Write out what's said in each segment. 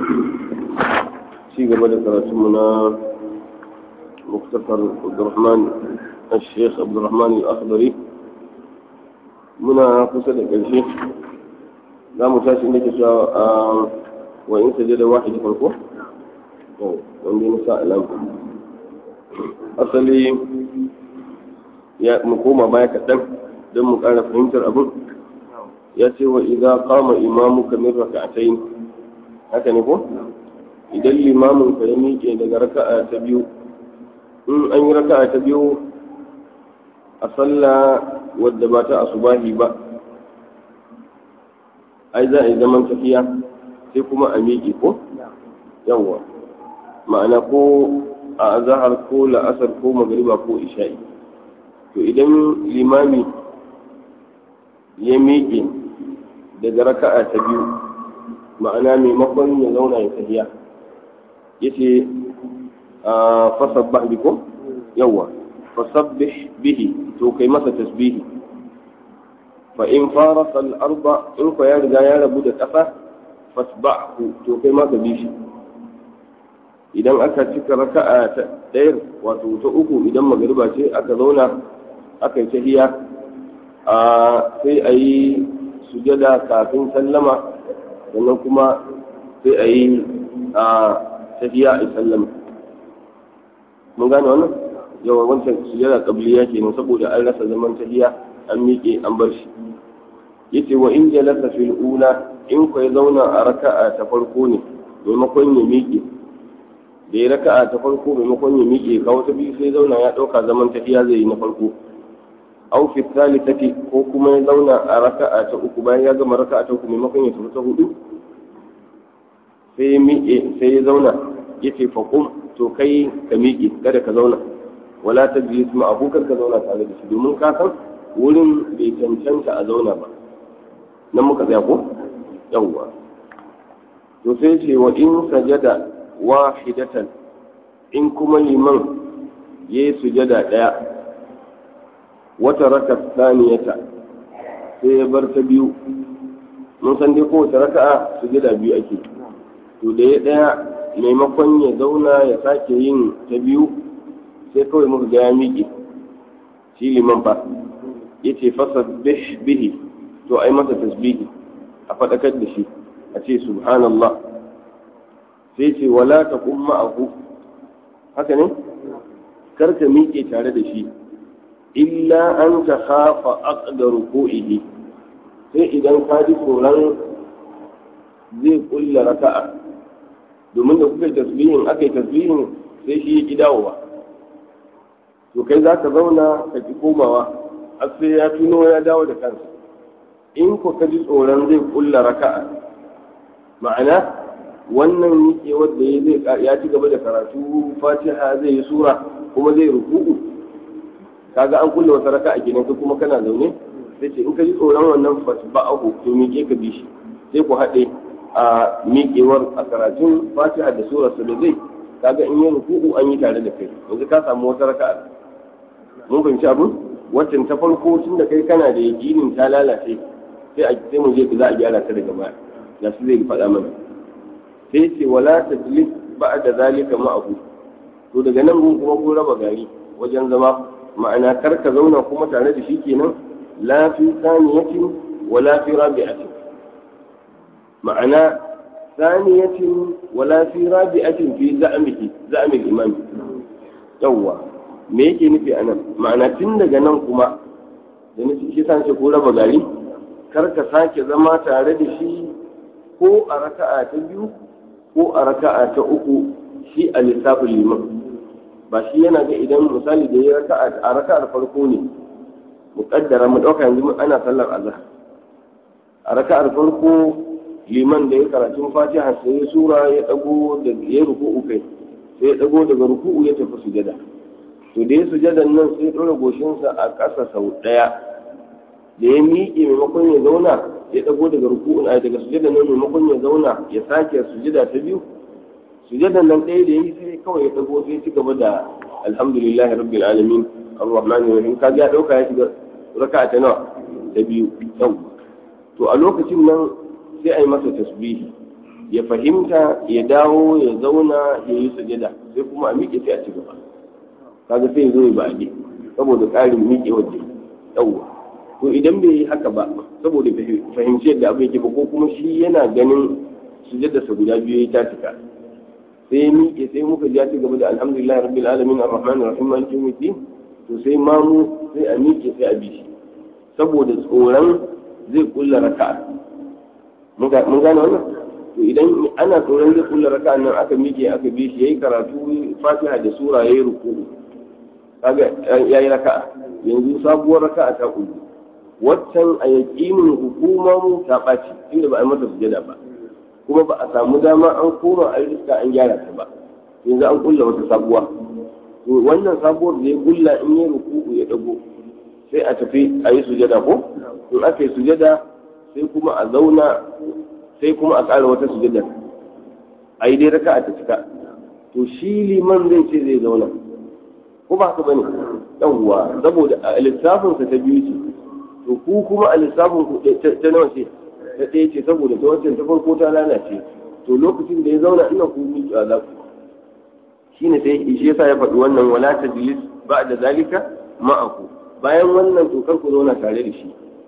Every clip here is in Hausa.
ci gaba da karatunmu na muktasar Abdurrahman al-Sheikh Abdurrahman al-Akhdari muna kusa da ƙarshe za mu tashi inda ke cewa wa in sajada wahid farko wanda ya sa alam asali ya mu koma baya kaɗan don mu ƙara fahimtar abin ya ce wa idza qama imamuka min rak'atayn haka ne ko idan limamin ka ya miƙe daga raka'a ta biyu in an yi raka'a ta biyu a sallah wadda ba ta asubahi ba ai za a yi zaman tafiya sai kuma a miƙe ko yawwa ma'ana ko a azahar ko la'asar ko magariba ko isha'i to idan limami ya miƙe daga raka'a ta biyu ma'ana maimakon ya zauna ya tafiya ya ce fasabbah bi ko yawwa fasabbih bihi to kai masa tasbihi fa in farasa al-arba in ko ya riga ya rabu da ƙasa fasba'hu to kai ma ka bi shi idan aka cika raka'a ta ɗaya wato ta uku idan magariba ce aka zauna aka yi tahiya sai a yi sujada kafin sallama sannan kuma sai a yi tahiya a sallama mun gane wannan yawan wancan sujada qabliya kenan saboda an rasa zaman tahiya an miƙe an bar shi yace wa in jalasa fil ula in ko ya zauna a raka'a ta farko ne maimakon ya miƙe da ya raka'a ta farko maimakon ya miƙe kawo ta biyu sai zauna ya ɗauka zaman tafiya zai yi na farko aw fi thalithati ko kuma ya zauna a raka'a ta uku bayan ya gama raka'a ta uku maimakon ya tafi ta hudu sai ya miƙe sai ya zauna yace fa qum to kai ka miƙe kada ka zauna wala tajlis ma'ahu kar ka zauna tare da shi domin ka san wurin bai cancanta a zauna ba nan muka tsaya ko yawwa to sai ce wa in sajada wahidatan in kuma liman yayi sujada daya wata raka tsaniyata sai ya bar ta biyu mun san dai kowace raka'a sujada biyu ake to da ya daya maimakon ya zauna ya sake yin ta biyu sai kawai muka ga ya miƙe shi liman fa yace fasabbih bihi to ai masa tasbihi a fadakar da shi a ce subhanallah sai ce wala taqum ma'ahu haka ne karka miƙe tare da shi illa an takhafa aqda ruku'ihi sai idan ka ji tsoron zai kulla raka'a domin da kuka tasbihin aka yi tasbihin sai shi ya ki dawowa to kai za ka zauna ka ki komawa har sai ya tuno ya dawo da kansa in ku ka ji tsoron zai kulla raka'a ma'ana wannan yake wanda ya ci gaba da karatu fatiha zai yi sura kuma zai ruku'u kaga an kulla wata raka'a kenan kai kuma kana zaune sai ce in ka ji tsoron wannan fasba'ahu to miƙe ka bi shi sai ku haɗe a miƙewar a karatun fatiha da sura da zai kaga in yi ruku'u an yi tare da kai yanzu ka samu wata raka'a mun fahimci abin waccan ta farko tun da kai kana da yakinin ta lalace sai mu je za a gyara ta daga baya ya su zai faɗa mana sai ce wala tajlis ba'da zalika ma'ahu to daga nan mun kuma ko raba gari wajen zama ma'ana kar ka zauna kuma tare da shi kenan la fi saniyatin wala fi rabi'atin ma'ana saniyatin wala fi rabi'atin fi za'mil imam yawwa me yake nufi anan ma'ana tun daga nan kuma da nufi shi san ce ko raba gari kar ka sake zama tare da shi ko a raka'a ta biyu ko a raka'a ta uku shi a lissafin liman ba shi yana ga idan misali da ya raka'a a raka'ar farko ne muƙaddara mu ɗauka yanzu ana sallar azhar a raka'ar farko liman da ya karatun fatiha sai ya sura ya dago da ya ruku'u kai sai ya dago daga ruku'u ya tafi sujada to da ya sujadan nan sai ya ɗora goshinsa a ƙasa sau ɗaya da ya miƙe maimakon ya zauna ya dago daga ruku'un daga sujadan nan maimakon ya zauna ya sake sujada ta biyu sujadan nan ɗaya da yi sai kawai ya dago sai ci gaba da alhamdulillahi rabbil alamin arrahmanir rahim kaga ya dauka ya shiga raka'a ta nawa ta biyu yau to a lokacin nan sai a yi masa tasbihi ya fahimta ya dawo ya zauna ya yi sujada sai kuma a miƙe sai a ci gaba kaga sai zo ya ba'adi saboda ƙarin miƙe waje yawwa to idan bai yi haka ba saboda fahimci yadda abin yake ba ko kuma shi yana ganin sujadarsa guda biyu ya cika sai miƙe sai muka ji ci gaba da alhamdulillah rabbil alamin arrahmanir rahim maliki yawmiddin to sai mamu sai a miƙe sai a bi shi saboda tsoron zai kulla raka'a mun gane wannan to idan ana tsoron zai kulla raka'a nan aka miƙe aka bi shi yayi karatu fatiha da sura yayi ruku'u kaga yayi raka'a yanzu sabuwar raka'a ta kullu waccan a yaƙinin hukumamu ta ɓaci inda ba a yi mata sujada ba kuma ba a samu dama an koma a riska an gyara ta ba yanzu an kulla wata sabuwa to wannan sabuwar da ya kulla in yi ruku'u ya dago sai a tafi a yi sujada ko in aka yi sujada sai kuma a zauna sai kuma a ƙara wata sujada a yi dai raka'a ta cika to shi liman zai ce zai zauna ko ba haka bane yawwa saboda a lissafinsa ta biyu ce to ku kuma a lissafin ku ta nawa ce ta ɗaya ce saboda ta wancan ta farko ta lalace to lokacin da ya zauna ina ku miƙe za ku shi ne sai shi yasa ya faɗi wannan wala tajlis ba'da zalika ma'aku bayan wannan to kar ku zauna tare da shi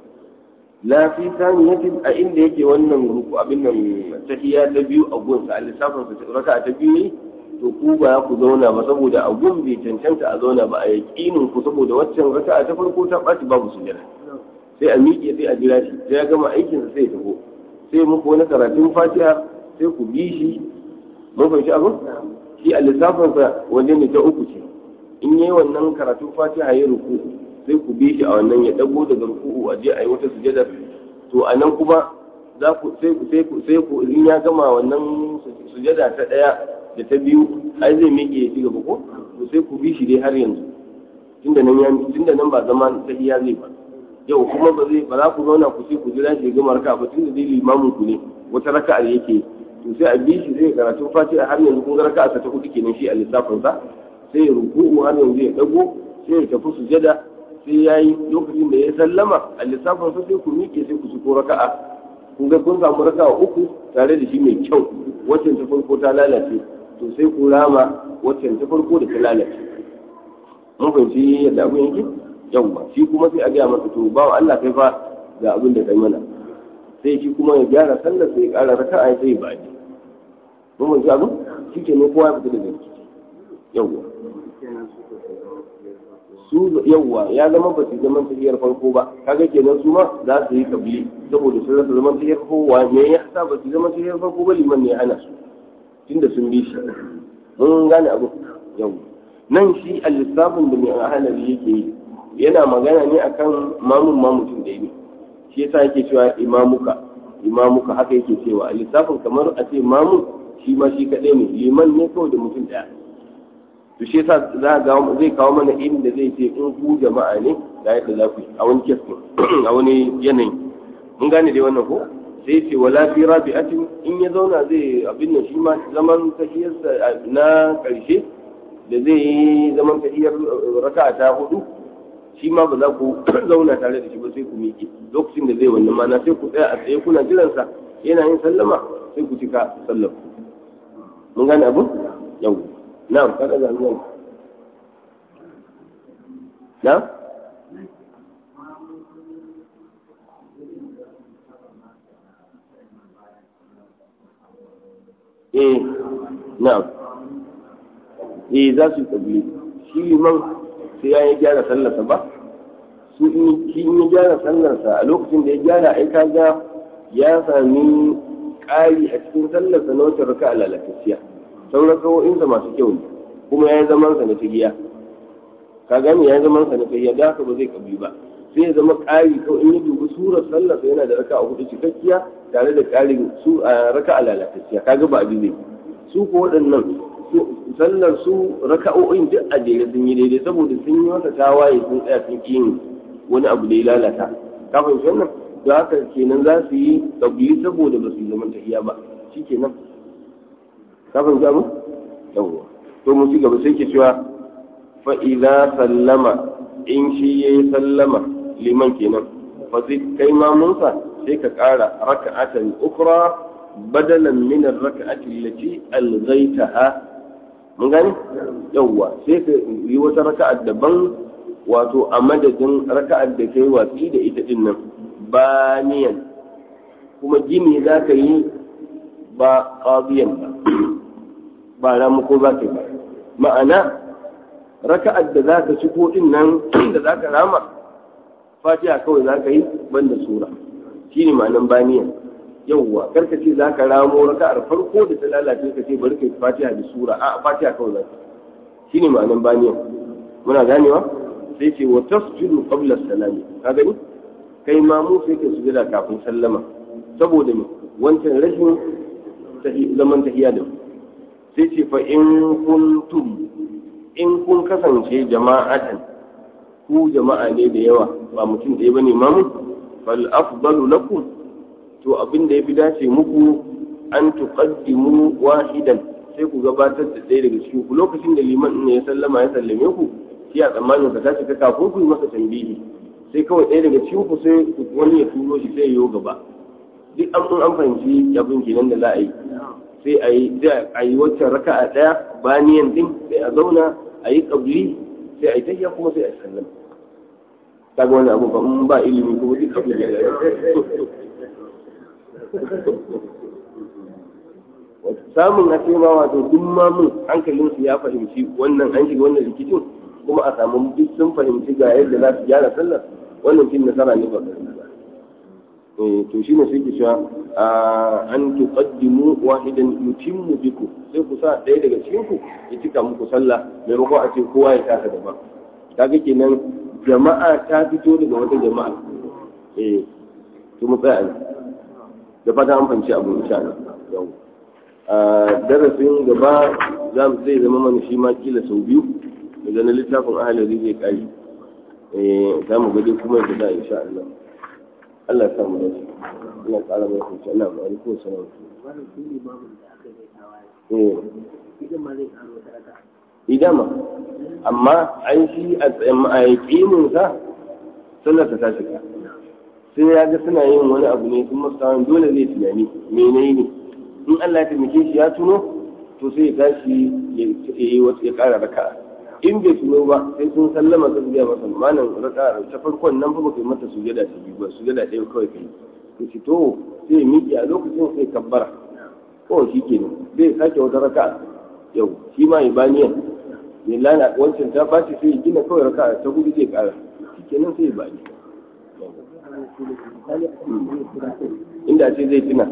la fi saniyatin a inda yake wannan ruku abin nan tahiyya ta biyu a gunsa a lissafin sa raka'a ta biyu ne to ku ba ku zauna ba saboda a gun bai cancanta a zauna ba a yaƙinin ku saboda waccan raka'a ta farko ta ɓaci babu sujjada sai a miƙe sai a jira shi sai ya gama aikinsa sai ya tafi sai muku wani karatun fatiha sai ku bi shi mun fahimci abin shi a lissafinsa waje ne ta uku ce in yi wannan karatun fatiha ya ruku sai ku bi shi a wannan ya dago daga ruku'u a je a yi wata sujada to a nan kuma za ku sai ku in ya gama wannan sujada ta ɗaya da ta biyu ai zai miƙe ya ci gaba ko to sai ku bi shi dai har yanzu tunda nan ba zaman tahiya zai ba yau kuma ba za ku zauna ku ce ku jira shi gama raka'a ba tunda dai limamin ku ne wata raka'a yake to sai a bi shi zai karatu fatiha har yanzu kun ga raka'a ta hudu kenan shi a lissafin sa sai ya ruku'u har yanzu ya dago sai ya tafi sujada sai yayi lokacin da ya sallama a lissafin sa sai ku miƙe sai ku ci ko raka'a kun ga kun samu raka'a uku tare da shi mai kyau wacce ta farko ta lalace to sai ku rama wacce ta farko da ta lalace mun fahimci yadda abin yake yawwa shi kuma sai a gaya masa to bawa Allah kai fa ga abin da kai mana sai shi kuma ya gyara sallar sai ya ƙara raka'a sai ya baji mun mun ji abin shi ke ne kowa ya fita daga ciki yawwa su yawwa ya zama ba su zaman tahiyar farko ba kaga kenan su ma za su yi kabli saboda sun rasa zaman tahiyar farko wa me ya sa ba su zaman tahiyar farko ba liman ne ya hana su tunda sun bi shi mun gane abu yawwa nan shi al-lissafin da mai ahalari yake yi yana magana ne akan mutum da ne shi yasa yake cewa imamuka haka yake cewa a lissafin kamar a ce mamun shi ma shi kaɗai ne liman ne kawai da mutum ɗaya to shi yasa zai kawo mana inda zai ce in ku jama'a ne da yadda za ku yi a wani kesin a wani yanayi mun gane dai wannan ko sai ce wala fi rabi'atin in ya zauna zai abin nan shi ma zaman tahiyarsa na ƙarshe da zai yi zaman tahiyar raka'a ta hudu shi ma ba za ku zauna tare da shi ba sai ku miƙe lokacin da zai wannan mana sai ku tsaya a tsaye kuna jiransa yana yin sallama sai ku cika sallar ku mun gane abu yau na'am kada ga nan na na'am za su yi kabili shi liman sai ya yi gyara sallarsa ba su in ya gyara sallarsa a lokacin da ya gyara ai kaga ya sami ƙari a cikin sallarsa na wata raka a lalatacciya sauran kawo'insa masu kyau ne kuma ya yi zamansa na tahiya ka gani ya yi zamansa na tahiya da haka ba zai kabi ba sai ya zama ƙari kawai in ya dubi surar sallarsa yana da raka a hudu cikakkiya tare da ƙarin su a raka a lalatacciya kaga ba abin zai su ko waɗannan sallar su raka'o'in duk a jere sun yi daidai saboda sun yi masa tawaye sun tsaya sun yin wani abu da ya lalata kafin wannan da haka kenan za su yi kabili saboda ba su yi zaman tahiya ba shi kenan kafin zamu yawwa to mu ci gaba sai ke cewa fa idza sallama in shi yayi sallama liman kenan fa zai kai mamunsa sai ka ƙara raka'atan ukhra badalan min ar-rak'ati allati alghaytaha mun gane yawwa sai ka yi wata raka'a daban wato a madadin raka'ar da kai watsi da ita din nan baniyan kuma gini za ka yi ba qadiyan ba ramuko za ka yi ba ma'ana raka'ar da za ka ci ko din nan da za ka rama fatiha kawai za ka yi banda sura shine ma'anan baniyan yawwa karka ce za ka ramo raka'ar farko da ta lalace ka ce bari ka yi fatiha da sura a fatiha kawai za ka shine ma'anan baniyan muna ganewa sai ce wa tasjudu qabla salami ka gani kai ma mu sai ka sujada kafin sallama saboda me wancan rashin zaman tahiyya da sai ce fa in kun kasance jama'atan ku jama'a ne da yawa ba mutum ɗaya bane mamu fal afdalu lakum to abin da yafi dace muku an tuqaddimu wahidan sai ku gabatar da ɗaya daga cikin ku lokacin da liman ne ya sallama ya sallame ku shi a tsammanin ka tashi ka kafin ku yi masa tambihi sai kawai ɗaya daga cikin ku sai wani ya turo shi sai ya yo gaba duk an fahimci abin kenan da za a yi sai a yi waccan raka'a ɗaya baniyan din sai a zauna a yi ƙabli sai a yi tahiya kuma sai a yi sallama kaga wani abu ba in ba ilimi kuma duk abin da ya samun a ma wato duk mamun hankalinsu ya fahimci wannan an shiga wannan rikicin kuma a samu duk sun fahimci ga yadda za su gyara sallar wannan cin nasara ne ba to shine sai ki cewa an tuqaddimu wahidan yutimmu bikum sai ku sa ɗaya daga cikin ku ya cika muku sallah maimakon a ce kowa ya kasa da ba kaga kenan jama'a ta fito daga wata jama'a to mu tsaya da fata an fahimci abu insha Allah yau darasin gaba zai zama mana shi ma kila sau biyu daga na littafin ahalari zai kari za mu gade kuma yadda za a insha Allah Allah ya samu dace Allah ya tsara mai kunci Allah ya alaikum salam wannan shi ne babu da aka yi tawaye idan ma zai karo da raka idan ma amma an shi a yaƙinin sa sallar ta tashi ka sai ya ga suna yin wani abu ne sun masu tawon dole zai tunani menene in Allah ya taimake shi ya tuno to sai ya tashi ya ƙara raka'a in bai tuno ba sai sun sallama ta zuwa masa malam raka ta farkon nan fa baka yi mata sujada ta biyu ba sujada ɗaya kawai kai to shi to sai ya miƙe a lokacin sai kabbara kawai shi kenan zai sake wata raka yau shi ma ya baniyan ya lana wancan ta baci sai ya gina kawai raka ta hudu zai ƙara shi kenan sai ya bani inda ce zai tuna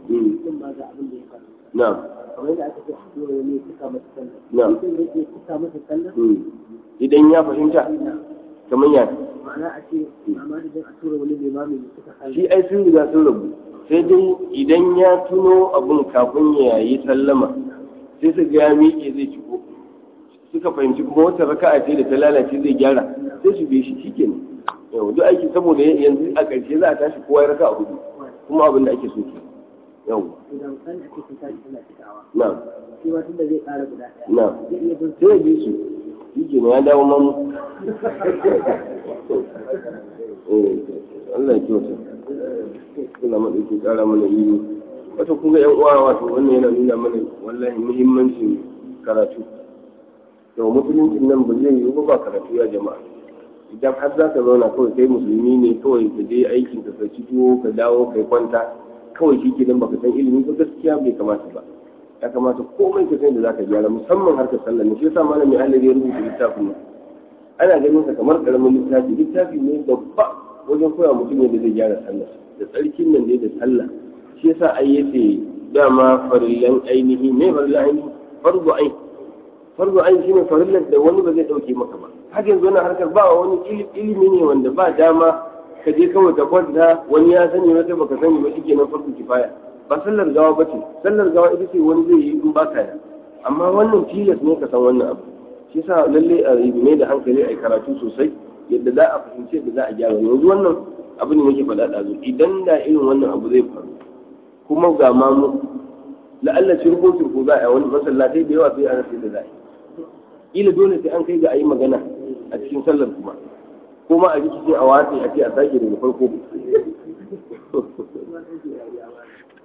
na'am kamar da aka ce a tura wani ya cika masa sallah mutum zai iya cika masa sallah idan ya fahimta kamar ya ma'ana a ce amma idan a tura wani limami ya cika sallah shi ai sun riga sun rabu sai dai idan ya tuno abun kafin ya yi sallama sai su ga ya miƙe zai ciko suka fahimci kuma wata raka'a ce da ta lalace zai gyara sai su bi shi shikenan yau duk aiki saboda yanzu a ƙarshe za a tashi kowa ya raka'a hudu kuma abin da ake so ke yau idan kan ake sun tashi suna cikawa na'am shi ma tunda zai ƙara guda ɗaya na'am zai iya bin sai ya bi su shi ya dawo mamu Allah ya kyauta suna maɗauki ƙara mana ilimi wato kun ga 'yan uwa wato wannan yana nuna mana wallahi muhimmancin karatu yau musuluncin nan ba zai yi ba karatu ya jama'a idan har za ka zauna kawai kai musulmi ne kawai ka je aikin ka ci tuwo ka dawo kai kwanta kawai shi gidan baka san ilimi ba gaskiya bai kamata ba ya kamata komai ka san da zaka gyara musamman harkar sallah ne shi yasa malami Allah ya rubuta littafin nan ana ganin sa kamar karamin littafi ne babba wajen koya mutum yadda zai gyara sallah da tsarkin nan ne da sallah shi yasa ai yace dama farillan ainihi ne farillan ainihi farzu ainihi shine farillan da wani ba zai dauke maka ba haka yanzu wannan harkar ba wani ilimi ne wanda ba dama ka je kawai ka kwanta wani ya sani wata baka sani ba shike nan farko kifaya ba sallar gawa ba ce sallar gawa ita ce wani zai yi in ba ka amma wannan tilas ne ka san wannan abu shi yasa lalle a yi da hankali a karatu sosai yadda za a fahimci yadda za a gyara yanzu wannan abu ne nake faɗa ɗazu idan da irin wannan abu zai faru kuma ga mamu la'alla cirko za a yi wani masallatai da yawa sai a rasa da za a yi ila dole sai an kai ga a yi magana a cikin sallar kuma a rikice a watsi a ce a sake daga farko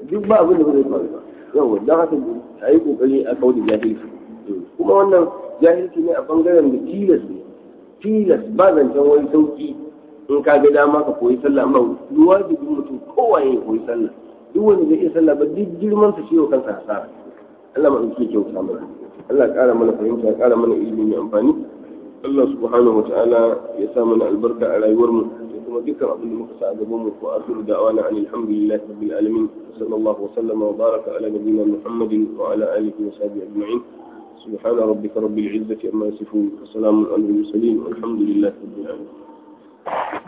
duk ba abin da ba zai faru ba yawa don haka a yi kokari a kawo da jahilci kuma wannan jahilci ne a bangaren da tilas ba zancen wani sauki in ka ga dama ka koyi sallah amma wajibin mutum kowa ya koyi sallah duk wanda zai iya sallah ba duk girman sa ciwo kansa hasara Allah ma in ke kyauta mana Allah ya kara mana fahimta ya kara mana ilimi mai amfani Allah subhanahu wa ta'ala ya sa mana albarka a rayuwar mu da kuma dukkan abin da muka sa a gaban mu ko asiru da'wana alhamdulillahi rabbil alamin sallallahu wa sallama wa baraka ala nabiyyina muhammadin wa ala alihi wa sahbihi ajma'in سبحان ربك رب العزة عما يصفون وسلام على المرسلين والحمد لله رب العالمين